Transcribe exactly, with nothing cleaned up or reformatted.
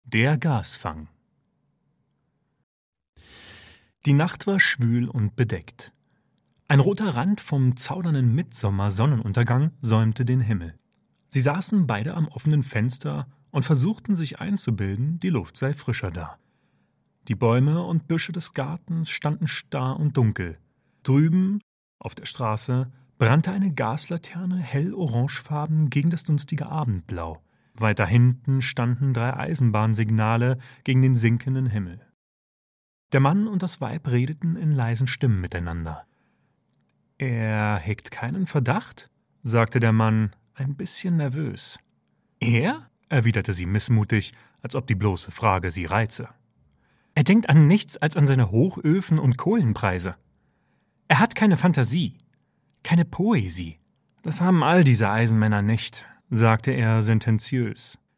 Der Gasfang. Die Nacht war schwül und bedeckt. Ein roter Rand vom zaudernden Mittsommersonnenuntergang säumte den Himmel. Sie saßen beide am offenen Fenster und versuchten sich einzubilden, die Luft sei frischer da. Die Bäume und Büsche des Gartens standen starr und dunkel. Drüben, auf der Straße, brannte eine Gaslaterne hell orangefarben gegen das dunstige Abendblau. Weiter hinten standen drei Eisenbahnsignale gegen den sinkenden Himmel. Der Mann und das Weib redeten in leisen Stimmen miteinander. »Er hegt keinen Verdacht?« sagte der Mann, ein bisschen nervös. »Er?« erwiderte sie missmutig, als ob die bloße Frage sie reize. »Er denkt an nichts als an seine Hochöfen und Kohlenpreise. Er hat keine Fantasie, keine Poesie. Das haben all diese Eisenmänner nicht«, sagte er sententiös.